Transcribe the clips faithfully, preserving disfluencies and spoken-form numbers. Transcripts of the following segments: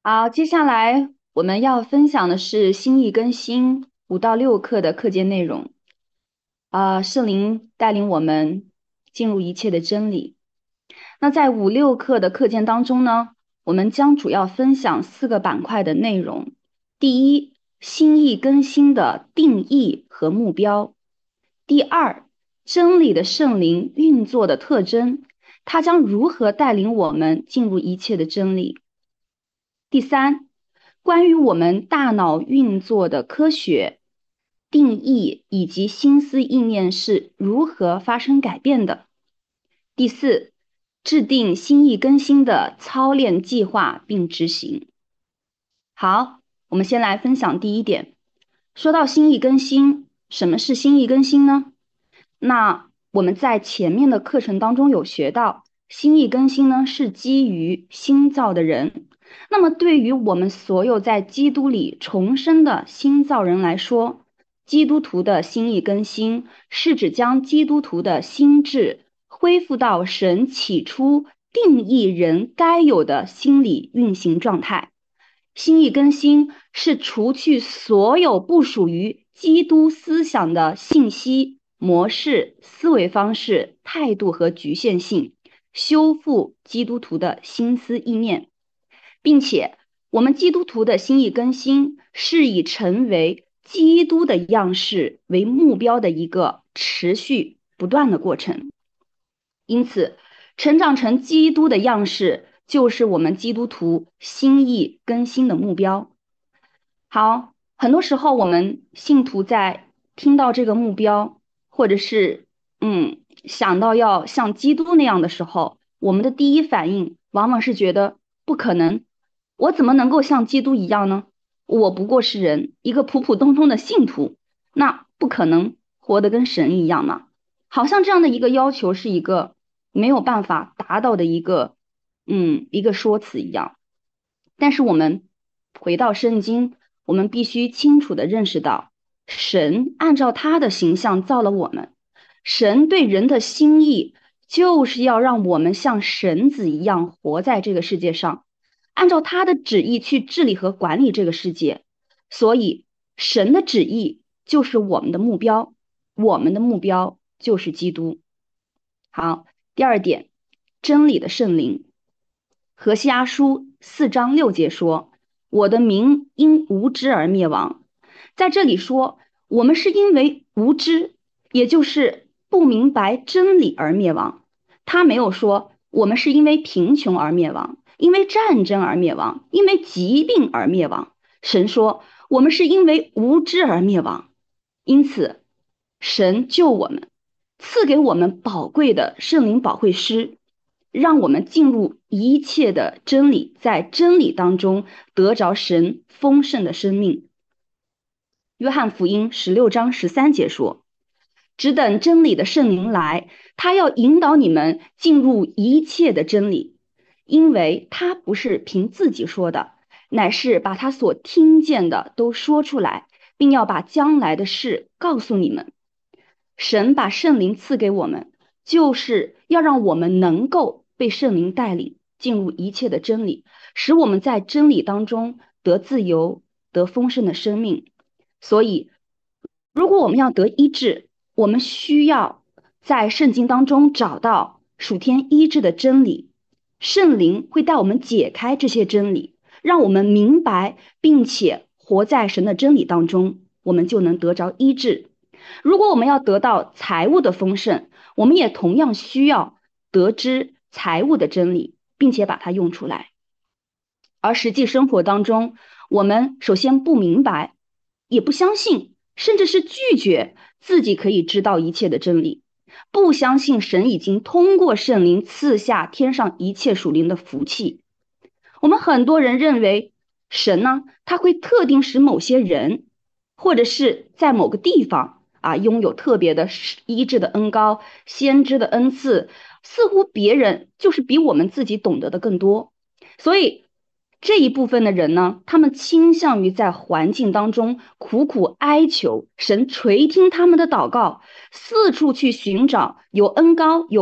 好，接下来我们要分享的是心意更新五到六课的课件内容。啊、圣灵带领我们进入一切的真理。那在五六课的课件当中呢，我们将主要分享四个板块的内容。第一，心意更新的定义和目标；第二，真理的圣灵运作的特征，它将如何带领我们进入一切的真理；第三，关于我们大脑运作的科学定义以及心思意念是如何发生改变的；第四，制定心意更新的操练计划并执行。好，我们先来分享第一点。说到心意更新，什么是心意更新呢？那我们在前面的课程当中有学到，心意更新呢是基于新造的人。那么对于我们所有在基督里重生的新造人来说，基督徒的心意更新是指将基督徒的心智恢复到神起初定义人该有的心理运行状态。心意更新是除去所有不属于基督思想的信息、模式、思维方式、态度和局限性，修复基督徒的心思意念，并且我们基督徒的心意更新是以成为基督的样式为目标的一个持续不断的过程。因此，成长成基督的样式就是我们基督徒心意更新的目标。好，很多时候我们信徒在听到这个目标，或者是嗯想到要像基督那样的时候，我们的第一反应往往是觉得不可能，我怎么能够像基督一样呢？我不过是人，一个普普通通的信徒，那不可能活得跟神一样嘛。好像这样的一个要求是一个没有办法达到的一个嗯一个说辞一样。但是我们回到圣经，我们必须清楚地认识到，神按照他的形象造了我们，神对人的心意就是要让我们像神子一样活在这个世界上，按照他的旨意去治理和管理这个世界。所以，神的旨意就是我们的目标，我们的目标就是基督。好，第二点，真理的圣灵。何西阿书四章六节说：“我的民因无知而灭亡。”在这里说，我们是因为无知，也就是不明白真理而灭亡。他没有说我们是因为贫穷而灭亡，因为战争而灭亡，因为疾病而灭亡。神说我们是因为无知而灭亡。因此，神救我们，赐给我们宝贵的圣灵保惠师，让我们进入一切的真理，在真理当中得着神丰盛的生命。约翰福音十六章十三节说：只等真理的圣灵来，他要引导你们进入一切的真理，因为他不是凭自己说的，乃是把他所听见的都说出来，并要把将来的事告诉你们。神把圣灵赐给我们，就是要让我们能够被圣灵带领进入一切的真理，使我们在真理当中得自由，得丰盛的生命。所以，如果我们要得医治，我们需要在圣经当中找到属天医治的真理，圣灵会带我们解开这些真理，让我们明白并且活在神的真理当中，我们就能得着医治。如果我们要得到财务的丰盛，我们也同样需要得知财务的真理，并且把它用出来。而实际生活当中，我们首先不明白，也不相信，甚至是拒绝自己可以知道一切的真理，不相信神已经通过圣灵赐下天上一切属灵的福气。我们很多人认为神呢，他会特定使某些人，或者是在某个地方啊，拥有特别的医治的恩膏、先知的恩赐，似乎别人就是比我们自己懂得的更多。所以这一部分的人呢，他们倾向于在环境当中苦苦哀求神垂听他们的祷告，四处去寻找有恩膏、有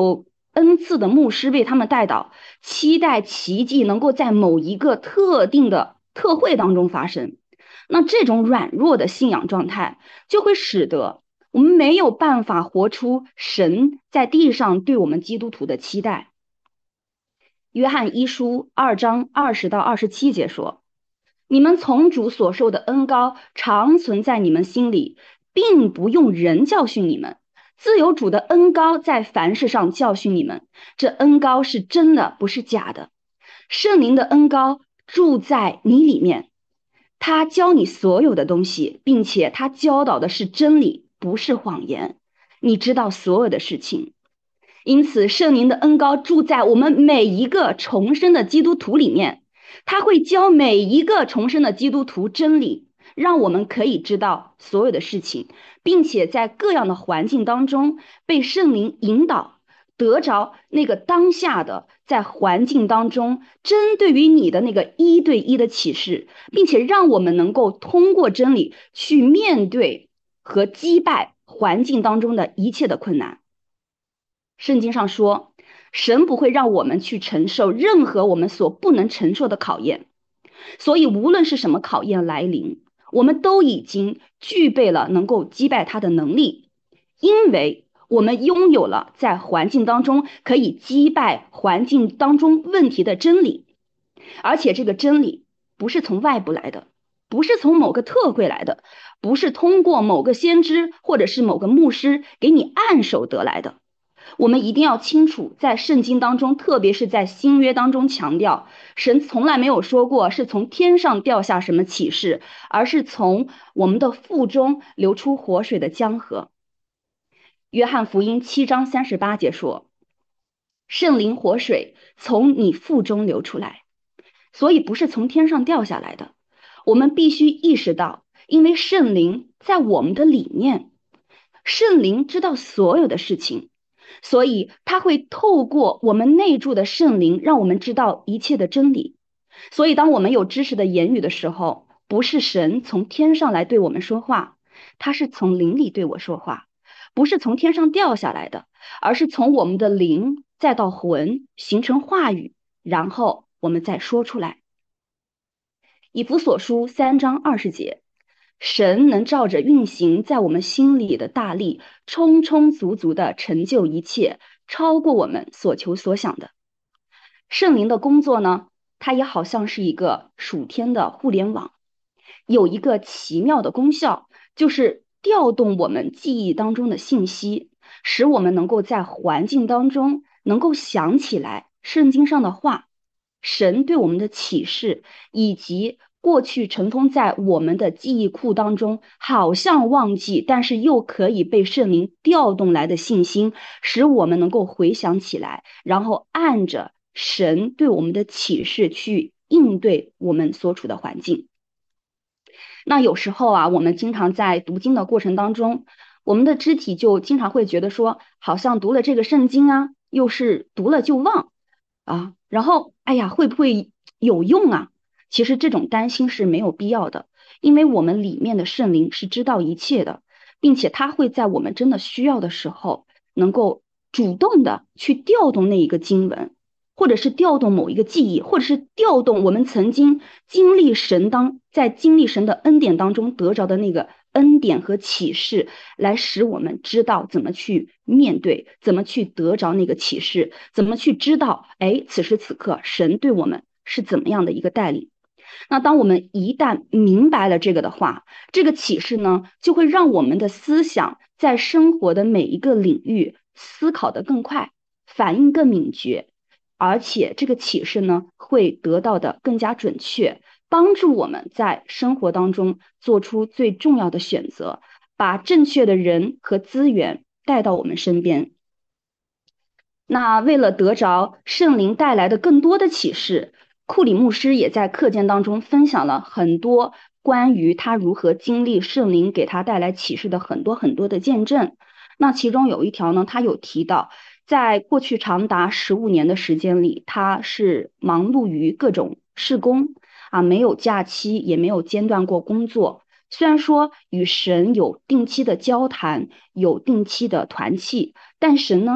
恩赐的牧师为他们带祷，期待奇迹能够在某一个特定的特会当中发生。那这种软弱的信仰状态，就会使得我们没有办法活出神在地上对我们基督徒的期待。约翰一书二章二十到二十七节说：你们从主所受的恩膏常存在你们心里，并不用人教训你们，自有主的恩膏在凡事上教训你们。这恩膏是真的，不是假的。圣灵的恩膏住在你里面，他教你所有的东西，并且他教导的是真理，不是谎言。你知道所有的事情。因此圣灵的恩膏住在我们每一个重生的基督徒里面，他会教每一个重生的基督徒真理，让我们可以知道所有的事情，并且在各样的环境当中被圣灵引导，得着那个当下的在环境当中针对于你的那个一对一的启示，并且让我们能够通过真理去面对和击败环境当中的一切的困难。圣经上说，神不会让我们去承受任何我们所不能承受的考验，所以无论是什么考验来临，我们都已经具备了能够击败它的能力，因为我们拥有了在环境当中可以击败环境当中问题的真理，而且这个真理不是从外部来的，不是从某个特会来的，不是通过某个先知或者是某个牧师给你按手得来的。我们一定要清楚，在圣经当中，特别是在新约当中强调，神从来没有说过是从天上掉下什么启示，而是从我们的腹中流出活水的江河。约翰福音七章三十八节说，圣灵活水从你腹中流出来，所以不是从天上掉下来的。我们必须意识到，因为圣灵在我们的里面，圣灵知道所有的事情，所以他会透过我们内住的圣灵，让我们知道一切的真理。所以当我们有知识的言语的时候，不是神从天上来对我们说话，他是从灵里对我说话，不是从天上掉下来的，而是从我们的灵再到魂形成话语，然后我们再说出来。以弗所书三章二十节，神能照着运行在我们心里的大力，充充足足的成就一切，超过我们所求所想的。圣灵的工作呢，它也好像是一个属天的互联网，有一个奇妙的功效，就是调动我们记忆当中的信息，使我们能够在环境当中能够想起来圣经上的话，神对我们的启示，以及过去尘封在我们的记忆库当中好像忘记，但是又可以被圣灵调动来的信心，使我们能够回想起来，然后按着神对我们的启示去应对我们所处的环境。那有时候啊，我们经常在读经的过程当中，我们的肢体就经常会觉得说，好像读了这个圣经啊，又是读了就忘啊，然后哎呀，会不会有用啊？其实这种担心是没有必要的，因为我们里面的圣灵是知道一切的，并且他会在我们真的需要的时候，能够主动的去调动那一个经文，或者是调动某一个记忆，或者是调动我们曾经经历神当在经历神的恩典当中得着的那个恩典和启示，来使我们知道怎么去面对，怎么去得着那个启示，怎么去知道，哎，此时此刻神对我们是怎么样的一个带领。那当我们一旦明白了这个的话，这个启示呢，就会让我们的思想在生活的每一个领域思考得更快，反应更敏捷，而且这个启示呢，会得到的更加准确，帮助我们在生活当中做出最重要的选择，把正确的人和资源带到我们身边。那为了得着圣灵带来的更多的启示，库里牧师也在课件当中分享了很多关于他如何经历圣灵给他带来启示的很多很多的见证。那其中有一条呢，他有提到，在过去长达十五年的时间里，他是忙碌于各种事工啊，没有假期，也没有间断过工作。虽然说与神有定期的交谈，有定期的团契，但神呢，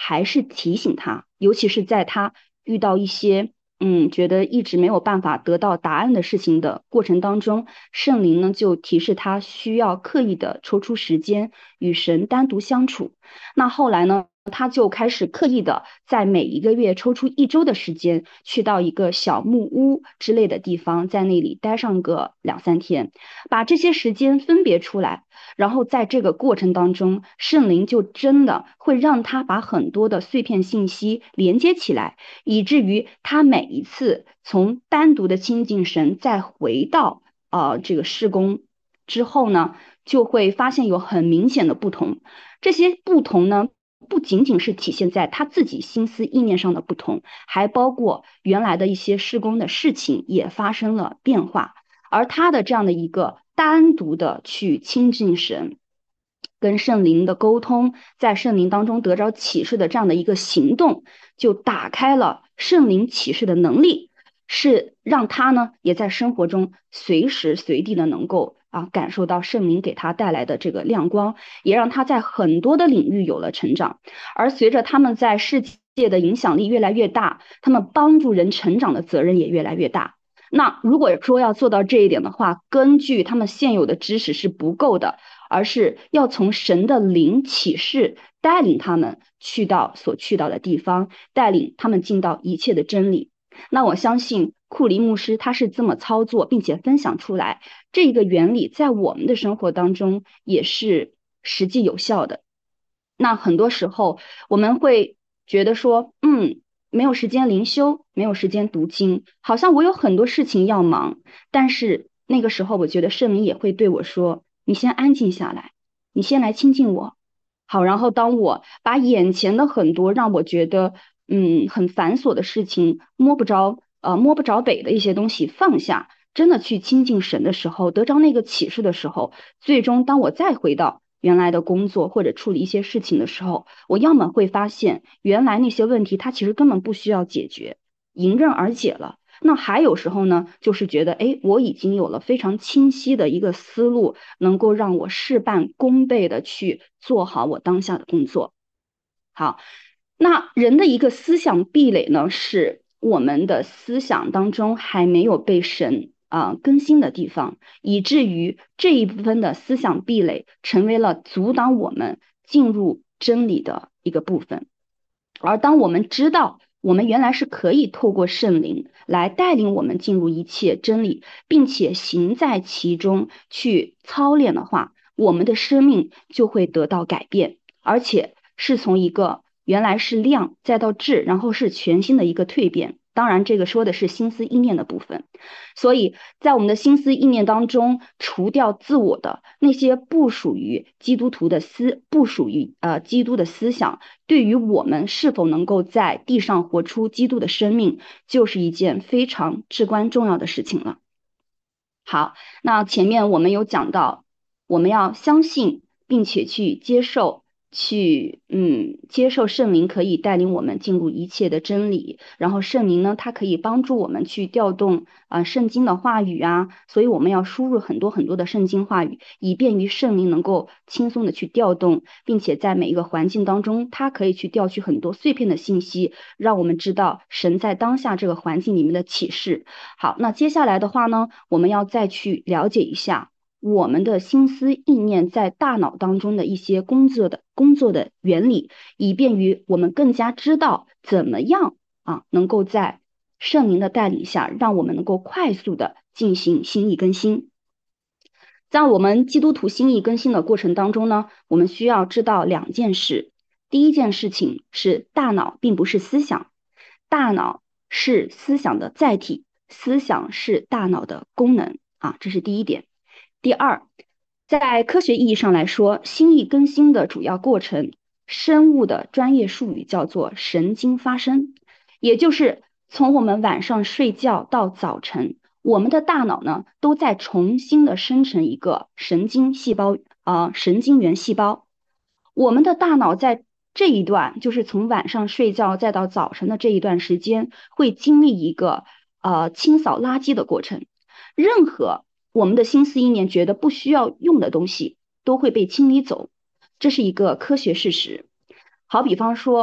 还是提醒他，尤其是在他遇到一些嗯觉得一直没有办法得到答案的事情的过程当中，圣灵呢就提示他需要刻意的抽出时间与神单独相处。那后来呢，他就开始刻意的在每一个月抽出一周的时间，去到一个小木屋之类的地方，在那里待上个两三天，把这些时间分别出来。然后在这个过程当中，圣灵就真的会让他把很多的碎片信息连接起来，以至于他每一次从单独的亲近神，再回到呃这个事工之后呢，就会发现有很明显的不同。这些不同呢，不仅仅是体现在他自己心思意念上的不同，还包括原来的一些事工的事情也发生了变化。而他的这样的一个单独的去亲近神，跟圣灵的沟通，在圣灵当中得着启示的这样的一个行动，就打开了圣灵启示的能力，是让他呢也在生活中随时随地的能够啊感受到圣灵给他带来的这个亮光，也让他在很多的领域有了成长。而随着他们在世界的影响力越来越大，他们帮助人成长的责任也越来越大。那如果说要做到这一点的话，根据他们现有的知识是不够的，而是要从神的灵启示带领他们去到所去到的地方，带领他们进到一切的真理。那我相信库里牧师他是这么操作，并且分享出来，这一个原理在我们的生活当中也是实际有效的。那很多时候我们会觉得说，嗯，没有时间灵修，没有时间读经，好像我有很多事情要忙。但是那个时候，我觉得圣灵也会对我说：“你先安静下来，你先来亲近我。”好，然后当我把眼前的很多让我觉得嗯很繁琐的事情，摸不着呃摸不着北的一些东西放下，真的去亲近神的时候，得着那个启示的时候，最终当我再回到原来的工作或者处理一些事情的时候，我要么会发现原来那些问题它其实根本不需要解决，迎刃而解了。那还有时候呢，就是觉得，哎，我已经有了非常清晰的一个思路，能够让我事半功倍的去做好我当下的工作。好，那人的一个思想壁垒呢，是我们的思想当中还没有被神啊、呃更新的地方，以至于这一部分的思想壁垒成为了阻挡我们进入真理的一个部分。而当我们知道我们原来是可以透过圣灵来带领我们进入一切真理，并且行在其中去操练的话，我们的生命就会得到改变，而且是从一个原来是亮再到质，然后是全新的一个蜕变。当然，这个说的是心思意念的部分。所以在我们的心思意念当中，除掉自我的那些不属于基督徒的思，不属于呃基督的思想，对于我们是否能够在地上活出基督的生命，就是一件非常至关重要的事情了。好，那前面我们有讲到，我们要相信，并且去接受，去嗯接受圣灵可以带领我们进入一切的真理，然后圣灵呢，它可以帮助我们去调动啊、呃圣经的话语啊，所以我们要输入很多很多的圣经话语，以便于圣灵能够轻松的去调动，并且在每一个环境当中，它可以去调取很多碎片的信息，让我们知道神在当下这个环境里面的启示。好，那接下来的话呢，我们要再去了解一下我们的心思意念在大脑当中的一些工作的工作的原理，以便于我们更加知道怎么样啊，能够在圣灵的带领下，让我们能够快速的进行心意更新。在我们基督徒心意更新的过程当中呢，我们需要知道两件事。第一件事情是大脑并不是思想，大脑是思想的载体，思想是大脑的功能啊，这是第一点。第二，在科学意义上来说，心意更新的主要过程，生物的专业术语叫做神经发生，也就是从我们晚上睡觉到早晨，我们的大脑呢都在重新的生成一个神经细胞啊、呃，神经元细胞。我们的大脑在这一段，就是从晚上睡觉再到早晨的这一段时间，会经历一个呃清扫垃圾的过程。任何我们的心思意念觉得不需要用的东西，都会被清理走，这是一个科学事实。好比方说，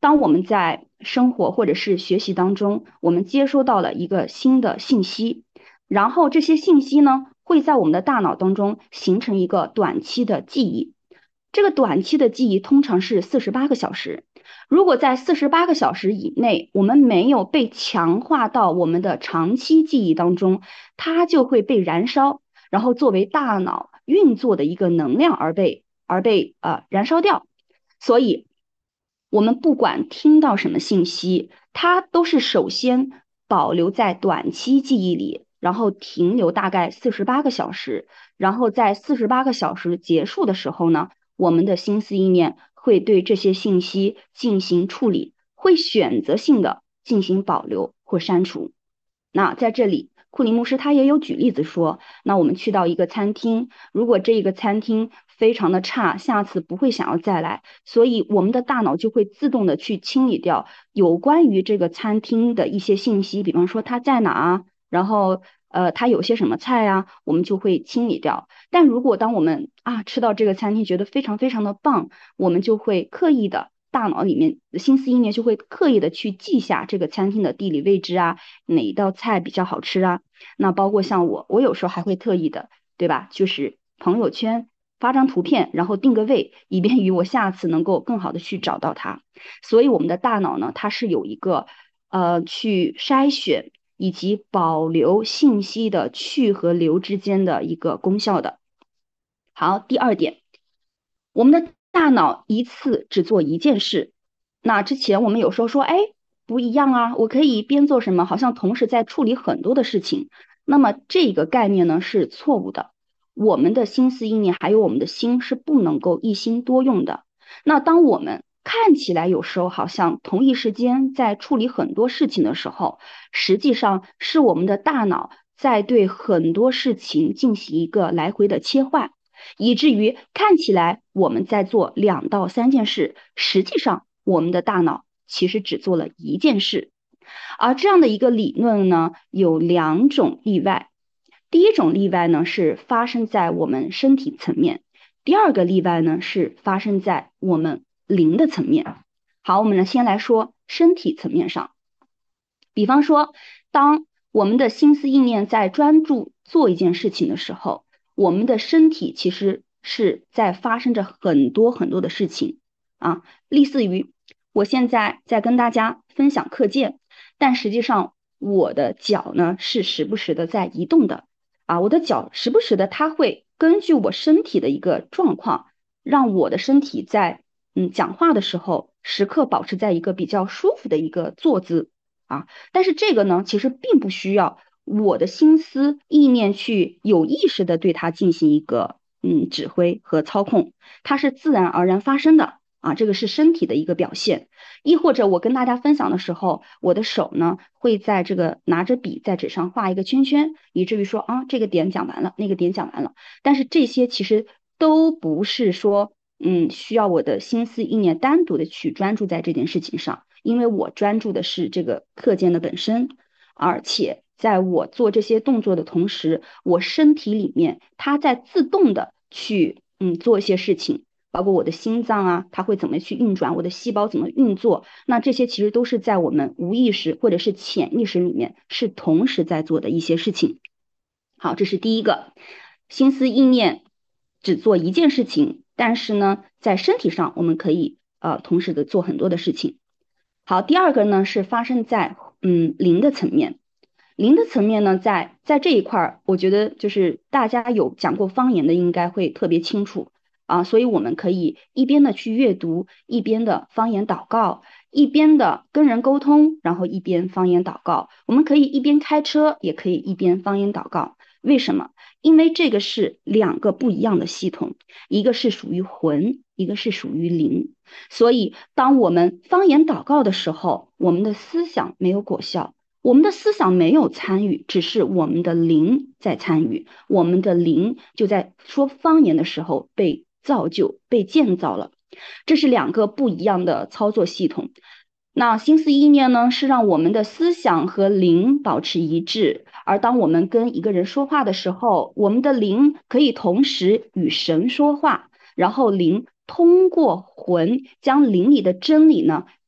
当我们在生活或者是学习当中，我们接收到了一个新的信息，然后这些信息呢，会在我们的大脑当中形成一个短期的记忆。这个短期的记忆通常是四十八个小时。如果在四十八个小时以内，我们没有被强化到我们的长期记忆当中，它就会被燃烧，然后作为大脑运作的一个能量而被而被呃燃烧掉。所以，我们不管听到什么信息，它都是首先保留在短期记忆里，然后停留大概四十八个小时，然后在四十八个小时结束的时候呢，我们的心思意念会对这些信息进行处理，会选择性的进行保留或删除。那在这里，库里牧师他也有举例子说，那我们去到一个餐厅，如果这个餐厅非常的差，下次不会想要再来，所以我们的大脑就会自动的去清理掉有关于这个餐厅的一些信息，比方说它在哪啊，然后呃它有些什么菜啊，我们就会清理掉。但如果当我们啊吃到这个餐厅觉得非常非常的棒，我们就会刻意的。大脑里面心思意念就会刻意的去记下这个餐厅的地理位置啊，哪一道菜比较好吃啊？那包括像我，我有时候还会特意的，对吧？就是朋友圈发张图片，然后定个位，以便于我下次能够更好的去找到它。所以我们的大脑呢，它是有一个呃去筛选以及保留信息的去和留之间的一个功效的。好，第二点，我们的大脑一次只做一件事。那之前我们有时候说，哎，不一样啊，我可以边做什么，好像同时在处理很多的事情。那么这个概念呢是错误的。我们的心思意念还有我们的心是不能够一心多用的。那当我们看起来有时候好像同一时间在处理很多事情的时候，实际上是我们的大脑在对很多事情进行一个来回的切换。以至于看起来我们在做两到三件事，实际上我们的大脑其实只做了一件事。而这样的一个理论呢，有两种例外。第一种例外呢是发生在我们身体层面，第二个例外呢是发生在我们灵的层面。好，我们呢先来说身体层面上，比方说，当我们的心思意念在专注做一件事情的时候，我们的身体其实是在发生着很多很多的事情啊，类似于我现在在跟大家分享课件，但实际上我的脚呢是时不时的在移动的啊，我的脚时不时的它会根据我身体的一个状况，让我的身体在嗯讲话的时候时刻保持在一个比较舒服的一个坐姿啊，但是这个呢其实并不需要我的心思意念去有意识的对它进行一个嗯指挥和操控，它是自然而然发生的啊，这个是身体的一个表现。亦或者我跟大家分享的时候，我的手呢会在这个拿着笔在纸上画一个圈圈，以至于说啊这个点讲完了，那个点讲完了。但是这些其实都不是说嗯需要我的心思意念单独的去专注在这件事情上，因为我专注的是这个课件的本身，而且在我做这些动作的同时，我身体里面它在自动的去嗯做一些事情。包括我的心脏啊，它会怎么去运转，我的细胞怎么运作，那这些其实都是在我们无意识或者是潜意识里面是同时在做的一些事情。好，这是第一个，心思意念只做一件事情，但是呢，在身体上我们可以呃同时的做很多的事情。好，第二个呢是发生在嗯灵的层面。灵的层面呢，在在这一块儿，我觉得就是大家有讲过方言的，应该会特别清楚啊，所以我们可以一边的去阅读，一边的方言祷告，一边的跟人沟通，然后一边方言祷告。我们可以一边开车，也可以一边方言祷告。为什么？因为这个是两个不一样的系统，一个是属于魂，一个是属于灵。所以，当我们方言祷告的时候，我们的思想没有果效。我们的思想没有参与，只是我们的灵在参与，我们的灵就在说方言的时候被造就、被建造了。这是两个不一样的操作系统。那心思意念呢，是让我们的思想和灵保持一致，而当我们跟一个人说话的时候，我们的灵可以同时与神说话，然后灵通过魂将灵里的真理呢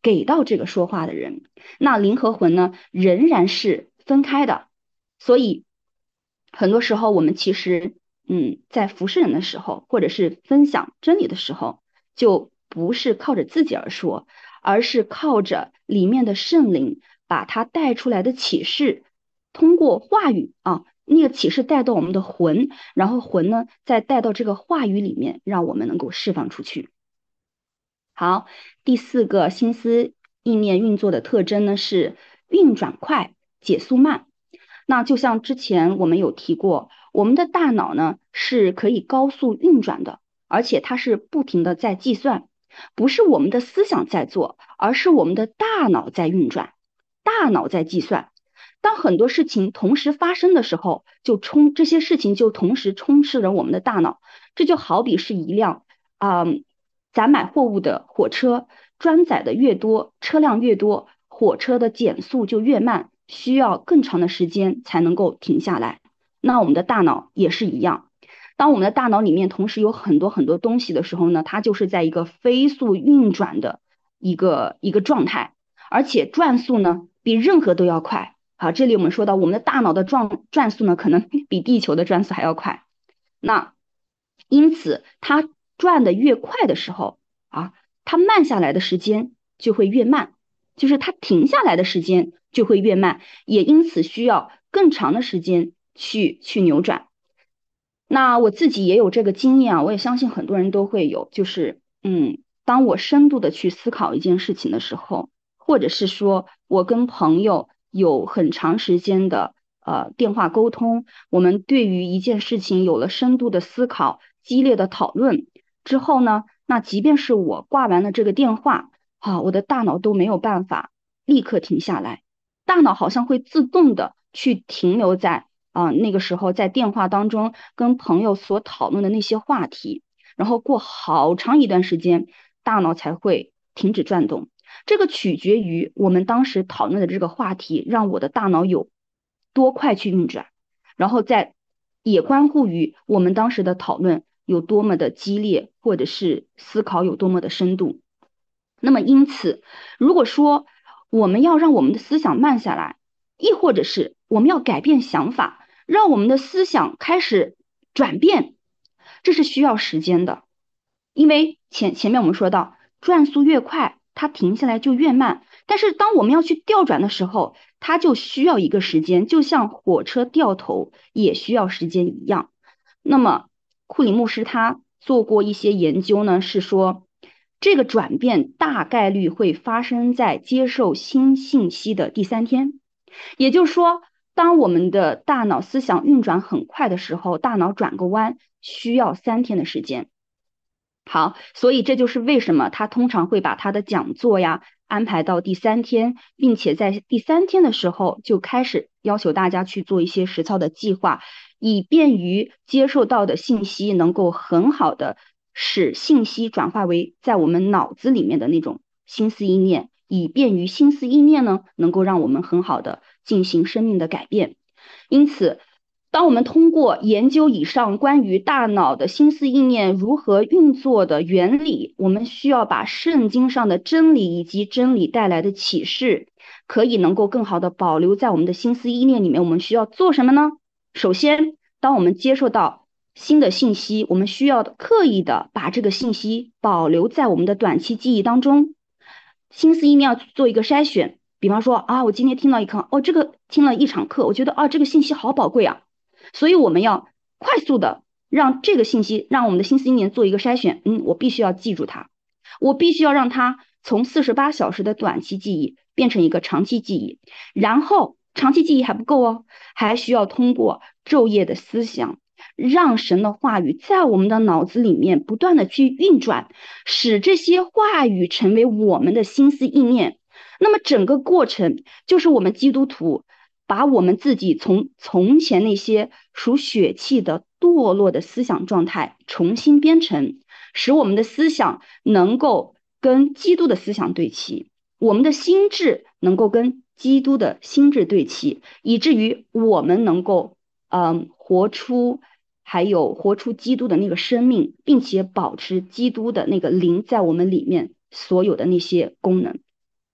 给到这个说话的人。那灵和魂呢，仍然是分开的。所以很多时候我们其实嗯，在服侍人的时候，或者是分享真理的时候，就不是靠着自己而说，而是靠着里面的圣灵把他带出来的启示，通过话语啊，那个启示带到我们的魂，然后魂呢再带到这个话语里面，让我们能够释放出去。好，第四个心思意念运作的特征呢是运转快，解速慢。那就像之前我们有提过，我们的大脑呢是可以高速运转的，而且它是不停的在计算，不是我们的思想在做，而是我们的大脑在运转，大脑在计算。当很多事情同时发生的时候，就充这些事情就同时充斥着我们的大脑。这就好比是一辆啊、嗯载买货物的火车，装载的越多，车辆越多，火车的减速就越慢，需要更长的时间才能够停下来。那我们的大脑也是一样，当我们的大脑里面同时有很多很多东西的时候呢，它就是在一个飞速运转的一个一个状态，而且转速呢比任何都要快。好，这里我们说到我们的大脑的转转速呢，可能比地球的转速还要快。那因此，它转的越快的时候啊，它慢下来的时间就会越慢，就是它停下来的时间就会越慢，也因此需要更长的时间去去扭转。那我自己也有这个经验啊，我也相信很多人都会有，就是嗯，当我深度的去思考一件事情的时候，或者是说我跟朋友有很长时间的呃电话沟通，我们对于一件事情有了深度的思考、激烈的讨论之后呢，那即便是我挂完了这个电话，啊，我的大脑都没有办法立刻停下来，大脑好像会自动的去停留在啊、那个时候在电话当中跟朋友所讨论的那些话题，然后过好长一段时间，大脑才会停止转动。这个取决于我们当时讨论的这个话题，让我的大脑有多快去运转，然后再也关乎于我们当时的讨论有多么的激烈，或者是思考有多么的深度。那么因此，如果说我们要让我们的思想慢下来，亦或者是我们要改变想法，让我们的思想开始转变，这是需要时间的。因为前前面我们说到，转速越快，它停下来就越慢。但是当我们要去调转的时候，它就需要一个时间，就像火车掉头也需要时间一样。那么库里牧师他做过一些研究呢，是说这个转变大概率会发生在接受新信息的第三天。也就是说，当我们的大脑思想运转很快的时候，大脑转个弯需要三天的时间。好，所以这就是为什么他通常会把他的讲座呀安排到第三天，并且在第三天的时候就开始要求大家去做一些实操的计划，以便于接受到的信息能够很好的使信息转化为在我们脑子里面的那种心思意念，以便于心思意念呢能够让我们很好的进行生命的改变。因此，当我们通过研究以上关于大脑的心思意念如何运作的原理，我们需要把圣经上的真理以及真理带来的启示，可以能够更好的保留在我们的心思意念里面。我们需要做什么呢？首先，当我们接受到新的信息，我们需要刻意的把这个信息保留在我们的短期记忆当中。心思意念要做一个筛选，比方说啊，我今天听到一课，哦，这个听了一场课，我觉得啊，这个信息好宝贵啊。所以我们要快速的让这个信息，让我们的心思意念做一个筛选。嗯，我必须要记住它，我必须要让它从四十八小时的短期记忆变成一个长期记忆。然后长期记忆还不够哦，还需要通过昼夜的思想，让神的话语在我们的脑子里面不断的去运转，使这些话语成为我们的心思意念。那么整个过程就是我们基督徒把我们自己从从前那些属血气的堕落的思想状态重新编程，使我们的思想能够跟基督的思想对齐，我们的心智能够跟基督的心智对齐，以至于我们能够嗯活出还有活出基督的那个生命，并且保持基督的那个灵在我们里面所有的那些功能。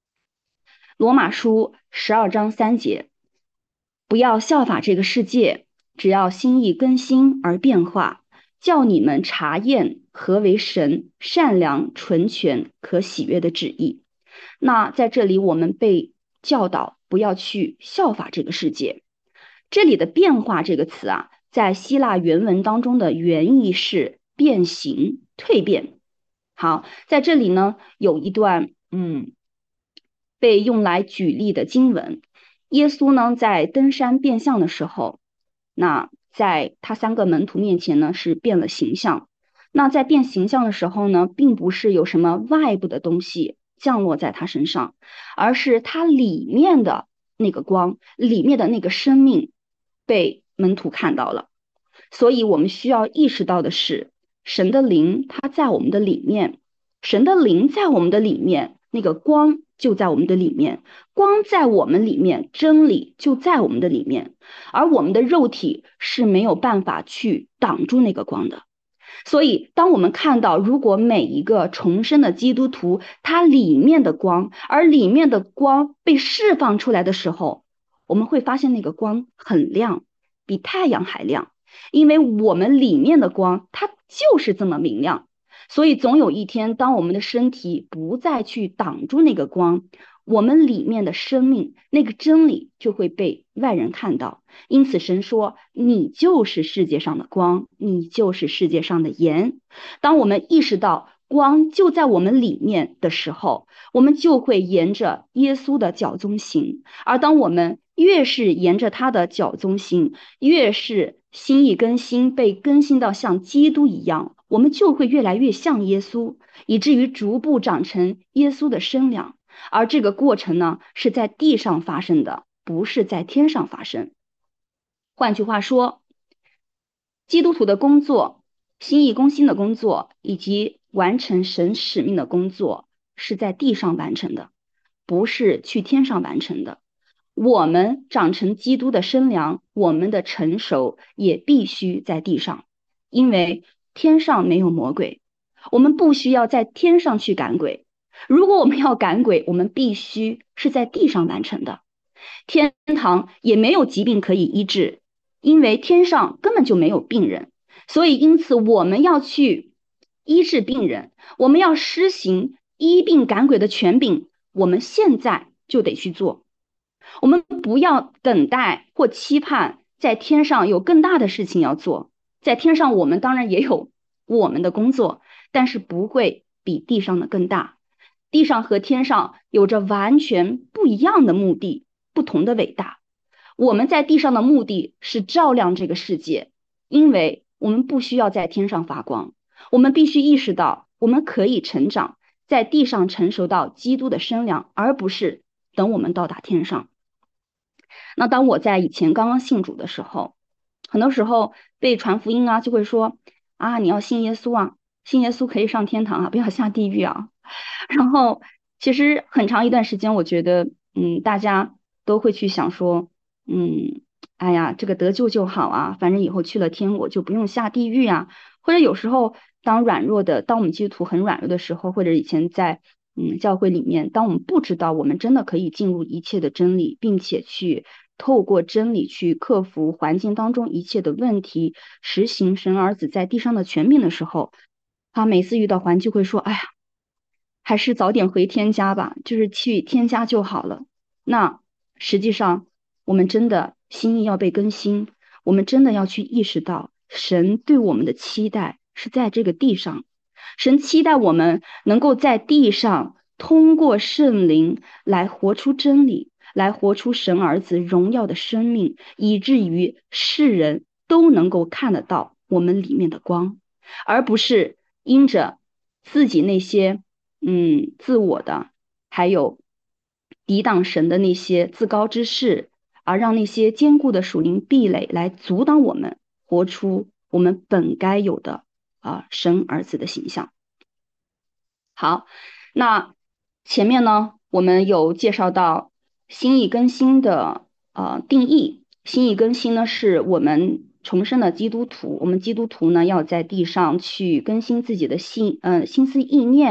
罗马书十二章三节，不要效法这个世界，只要心意更新而变化，叫你们查验何为神善良、纯全、可喜悦的旨意。那在这里我们被教导不要去效法这个世界。这里的变化这个词啊，在希腊原文当中的原意是变形、蜕变。好，在这里呢有一段嗯被用来举例的经文。耶稣呢在登山变相的时候，那在他三个门徒面前呢是变了形象。那在变形象的时候呢，并不是有什么外部的东西降落在他身上，而是他里面的那个光，里面的那个生命被门徒看到了。所以我们需要意识到的是，神的灵它在我们的里面，神的灵在我们的里面，那个光就在我们的里面，光在我们里面，真理就在我们的里面，而我们的肉体是没有办法去挡住那个光的。所以当我们看到如果每一个重生的基督徒他里面的光，而里面的光被释放出来的时候，我们会发现那个光很亮，比太阳还亮，因为我们里面的光它就是这么明亮。所以总有一天，当我们的身体不再去挡住那个光，我们里面的生命那个真理就会被外人看到。因此神说，你就是世界上的光，你就是世界上的盐。当我们意识到光就在我们里面的时候，我们就会沿着耶稣的脚踪行。而当我们越是沿着他的脚踪行，越是心意更新，被更新到像基督一样，我们就会越来越像耶稣，以至于逐步长成耶稣的身量。而这个过程呢，是在地上发生的，不是在天上发生。换句话说，基督徒的工作，心意更新的工作，以及完成神使命的工作，是在地上完成的，不是去天上完成的。我们长成基督的身量，我们的成熟也必须在地上，因为天上没有魔鬼，我们不需要在天上去赶鬼。如果我们要赶鬼，我们必须是在地上完成的。天堂也没有疾病可以医治，因为天上根本就没有病人，所以因此我们要去医治病人，我们要施行医病赶鬼的权柄，我们现在就得去做。我们不要等待或期盼在天上有更大的事情要做，在天上我们当然也有我们的工作，但是不会比地上的更大。地上和天上有着完全不一样的目的，不同的伟大。我们在地上的目的是照亮这个世界，因为我们不需要在天上发光，我们必须意识到我们可以成长，在地上成熟到基督的身量，而不是等我们到达天上。那当我在以前刚刚信主的时候，很多时候被传福音啊，就会说啊，你要信耶稣啊，信耶稣可以上天堂啊，不要下地狱啊。然后其实很长一段时间，我觉得嗯，大家都会去想说，嗯，哎呀，这个得救就好啊，反正以后去了天我就不用下地狱啊。或者有时候当软弱的，当我们基督徒很软弱的时候，或者以前在嗯教会里面，当我们不知道我们真的可以进入一切的真理，并且去透过真理去克服环境当中一切的问题，实行神儿子在地上的权柄的时候，他每次遇到环境会说，哎呀，还是早点回天家吧，就是去天家就好了。那实际上我们真的心意要被更新，我们真的要去意识到神对我们的期待是在这个地上，神期待我们能够在地上通过圣灵来活出真理，来活出神儿子荣耀的生命，以至于世人都能够看得到我们里面的光，而不是因着自己那些嗯自我的还有抵挡神的那些自高之事，而让那些坚固的属灵壁垒来阻挡我们活出我们本该有的啊神儿子的形象。好，那前面呢我们有介绍到心意更新的呃定义，心意更新呢是我们重生的基督徒，我们基督徒呢要在地上去更新自己的心呃心思意念，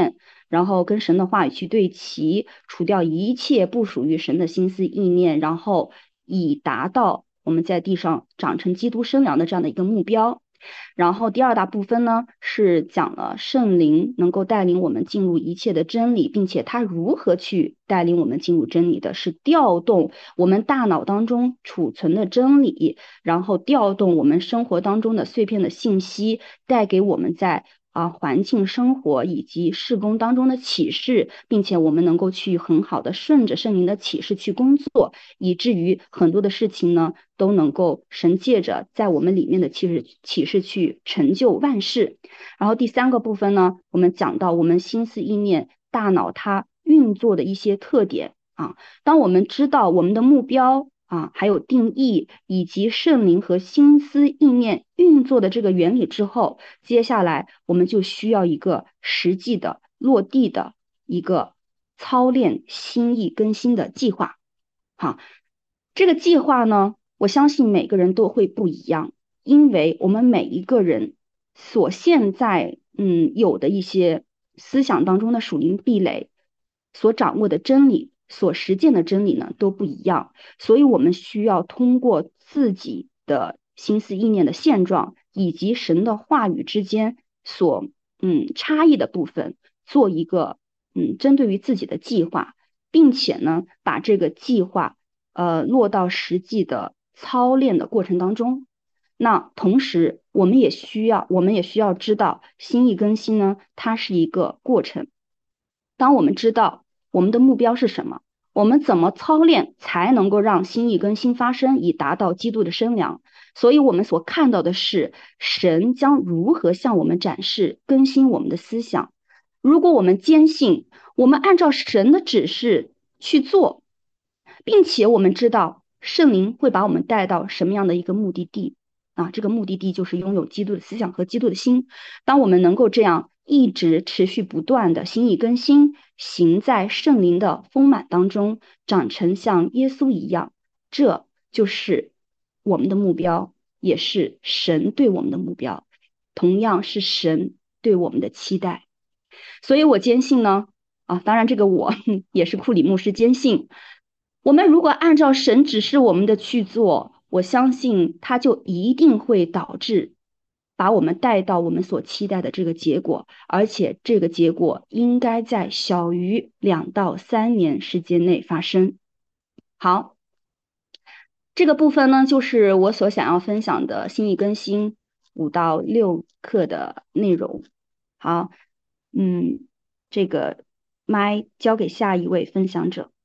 然后跟神的话语去对齐，除掉一切不属于神的心思意念，然后以达到我们在地上长成基督生粮的这样的一个目标。然后第二大部分呢，是讲了圣灵能够带领我们进入一切的真理，并且他如何去带领我们进入真理的，是调动我们大脑当中储存的真理，然后调动我们生活当中的碎片的信息，带给我们在啊环境生活以及事工当中的启示，并且我们能够去很好的顺着圣灵的启示去工作，以至于很多的事情呢都能够神借着在我们里面的启示启示去成就万事。然后第三个部分呢，我们讲到我们心思意念大脑它运作的一些特点啊，当我们知道我们的目标啊，还有定义以及圣灵和心思意念运作的这个原理之后，接下来我们就需要一个实际的落地的一个操练心意更新的计划。好，这个计划呢，我相信每个人都会不一样，因为我们每一个人所现在嗯有的一些思想当中的属灵壁垒，所掌握的真理，所实践的真理呢都不一样，所以我们需要通过自己的心思意念的现状，以及神的话语之间所嗯差异的部分，做一个嗯针对于自己的计划，并且呢把这个计划呃落到实际的操练的过程当中。那同时，我们也需要，我们也需要知道，心意更新呢，它是一个过程。当我们知道我们的目标是什么，我们怎么操练才能够让心意更新发生，以达到基督的生粮。所以我们所看到的是，神将如何向我们展示更新我们的思想。如果我们坚信，我们按照神的指示去做，并且我们知道圣灵会把我们带到什么样的一个目的地啊？这个目的地就是拥有基督的思想和基督的心。当我们能够这样一直持续不断的心意更新，行在圣灵的丰满当中，长成像耶稣一样，这就是我们的目标，也是神对我们的目标，同样是神对我们的期待。所以我坚信呢，啊，当然这个我也是库里牧师坚信，我们如果按照神指示我们的去做，我相信他就一定会导致把我们带到我们所期待的这个结果，而且这个结果应该在小于两到三年时间内发生。好，这个部分呢，就是我所想要分享的心意更新五到六课的内容。好，嗯，这个麦交给下一位分享者。